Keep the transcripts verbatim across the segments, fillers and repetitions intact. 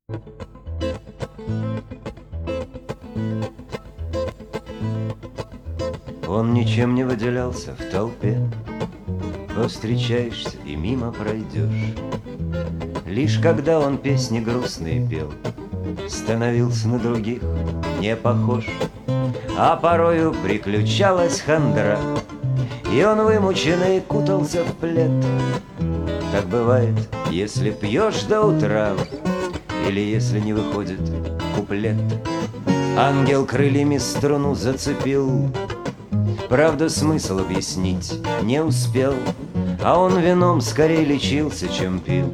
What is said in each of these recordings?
Он ничем не выделялся в толпе, повстречаешься и мимо пройдешь. Лишь когда он песни грустные пел, становился на других не похож. А порою приключалась хандра, и он вымученный кутался в плед. Так бывает, если пьешь до утра, или если не выходит куплет. Ангел крыльями струну зацепил, правда, смысл объяснить не успел, а он вином скорее лечился, чем пил,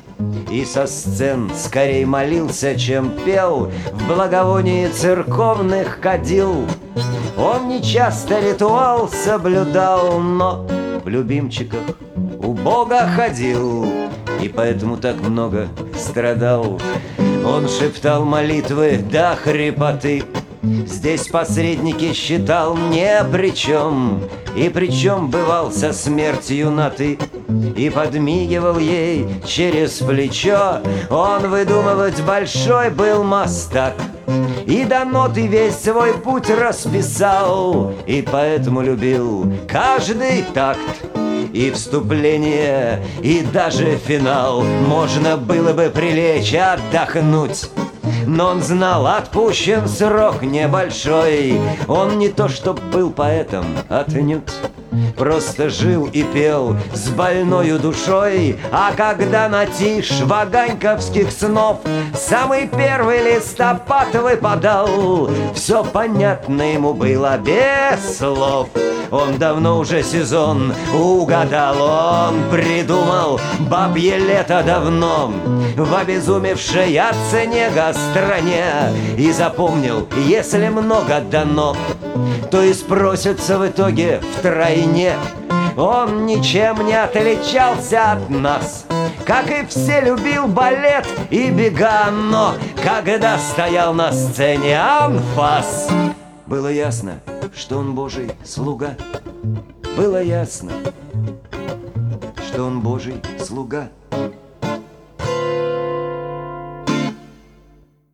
и со сцен скорее молился, чем пел, в благовонии церковных кадил. Он нечасто ритуал соблюдал, но в любимчиках у Бога ходил, и поэтому так много страдал. Он шептал молитвы до хрипоты, здесь посредники считал не при чем, и причем бывал со смертью на «ты», и подмигивал ей через плечо. Он выдумывать большой был мастак, и до ноты весь свой путь расписал, и поэтому любил каждый такт, и вступление, и даже финал. Можно было бы прилечь, отдохнуть, но он знал, отпущен срок небольшой. Он не то чтоб был поэтом, отнюдь, просто жил и пел с больною душой. А когда на тишь ваганьковских снов самый первый листопад выпадал, все понятно ему было без слов. Он давно уже сезон угадал, он придумал бабье лето давно в обезумевшей от снега стране, и запомнил, если много дано, то и спросятся в итоге втройне. Он ничем не отличался от нас, как и все любил балет и бега, но когда стоял на сцене анфас, было ясно, что он Божий слуга. Было ясно, что он Божий слуга.